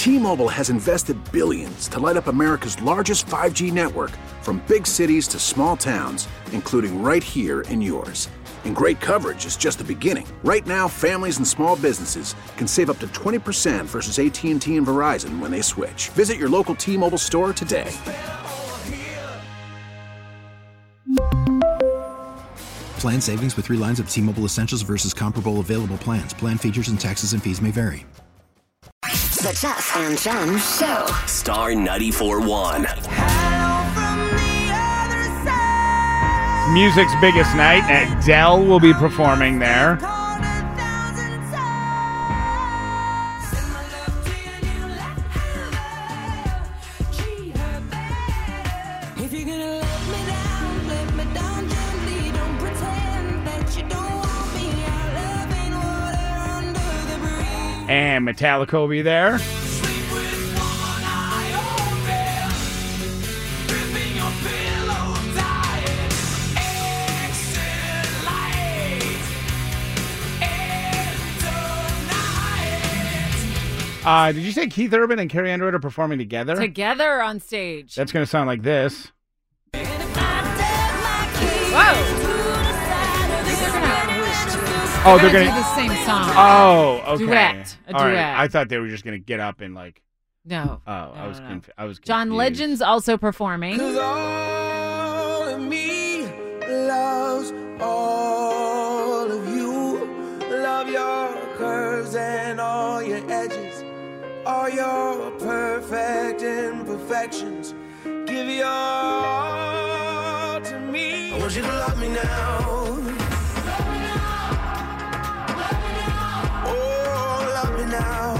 T-Mobile has invested billions to light up America's largest 5G network, from big cities to small towns, including right here in yours. And great coverage is just the beginning. Right now, families and small businesses can save up to 20% versus AT&T and Verizon when they switch. Visit your local T-Mobile store today. Plan savings with 3 lines of T-Mobile Essentials versus comparable available plans. Plan features and taxes and fees may vary. The Jeff and Jen Show. Star 94.1. Music's biggest night. Adele will be performing there. And Metallica will be there. Did you say Keith Urban and Carrie Underwood are performing together? Together on stage. That's going to sound like this. Whoa! Oh, they're going to do the same song. Oh, okay. Duet. A All duet. right. I thought they were just going to get up and like. No. Oh, I was confused. John Legend's also performing. All of me loves all of you. Love your curves and all your edges, all your perfect imperfections. Give your all to me. I want you to love me now. Oh, love me now.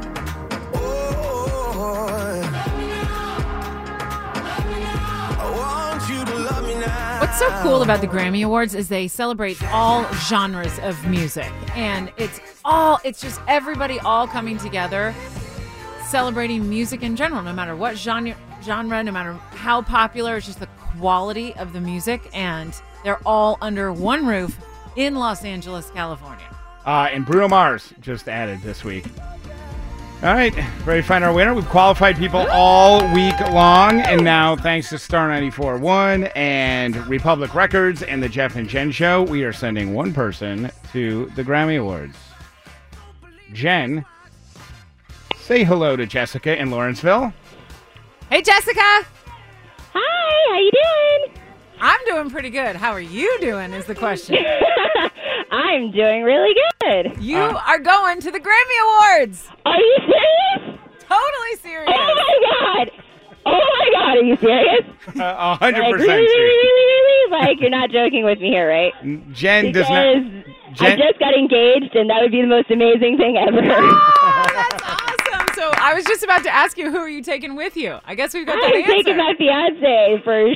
What's so cool about the Grammy Awards is they celebrate all genres of music. And it's just everybody all coming together, celebrating music in general, no matter what genre, no matter how popular. It's just the quality of the music. And they're all under one roof in Los Angeles, California. And Bruno Mars just added this week. All right, ready to find our winner? We've qualified people all week long, and now thanks to Star 94.1 and Republic Records and the Jeff and Jen Show, we are sending one person to the Grammy Awards. Jen, say hello to Jessica in Lawrenceville. Hey, Jessica. Hi, how you doing? I'm doing pretty good. How are you doing is the question. I'm doing really good. You are going to the Grammy Awards. Are you serious? Totally serious. Oh, my God. Oh, my God. Are you serious? 100% like, serious. really? Like, you're not joking with me here, right? Jen because does not. I just got engaged, and that would be the most amazing thing ever. Oh, that's awesome. So I was just about to ask you, who are you taking with you? I guess we've got that answer. I'm taking my fiance for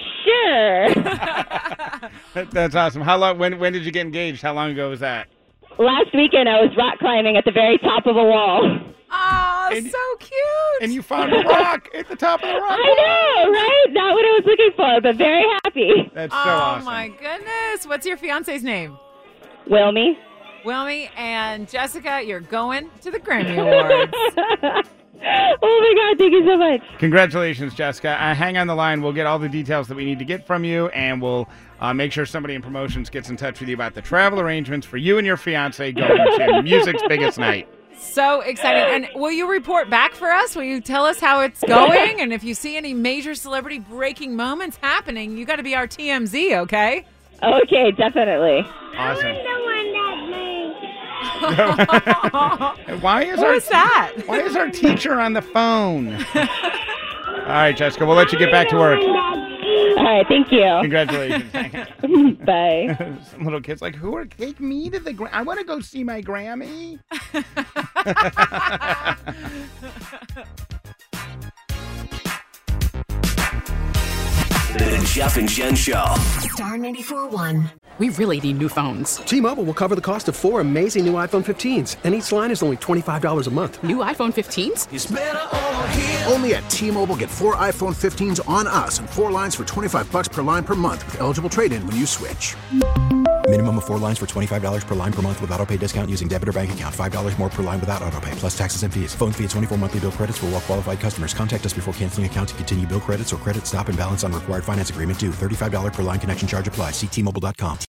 sure. That's awesome. How long? When did you get engaged? How long ago was that? Last weekend, I was rock climbing at the very top of a wall. Oh, so cute. And you found a rock at the top of the rock. I know, right? Not what I was looking for, but very happy. That's so awesome. Oh, my goodness. What's your fiance's name? Wilmy. Wilmy and Jessica, you're going to the Grammy Awards. Oh, my God. Thank you so much. Congratulations, Jessica. Hang on the line. We'll get all the details that we need to get from you, and we'll make sure somebody in promotions gets in touch with you about the travel arrangements for you and your fiancé going to music's biggest night. So exciting. And will you report back for us? Will you tell us how it's going? And if you see any major celebrity breaking moments happening, you got to be our TMZ, okay? Okay, definitely. Awesome. Why is our teacher on the phone? All right, Jessica, we'll let you get back to work. All right, thank you. Congratulations. Bye. Some little kids like, take me to the I want to go see my Grammy. The Jeff and Jen Show. Star 94.1. We really need new phones. T-Mobile will cover the cost of 4 amazing new iPhone 15s, and each line is only $25 a month. New iPhone 15s? It's better over here. Only at T-Mobile, get 4 iPhone 15s on us and 4 lines for $25 per line per month with eligible trade-in when you switch. Minimum of 4 lines for $25 per line per month with autopay discount using debit or bank account. $5 more per line without autopay, plus taxes and fees. Phone fee at 24 monthly bill credits for well qualified customers. Contact us before canceling account to continue bill credits or credit stop and balance on required finance agreement due. $35 per line connection charge applies. See T-Mobile.com.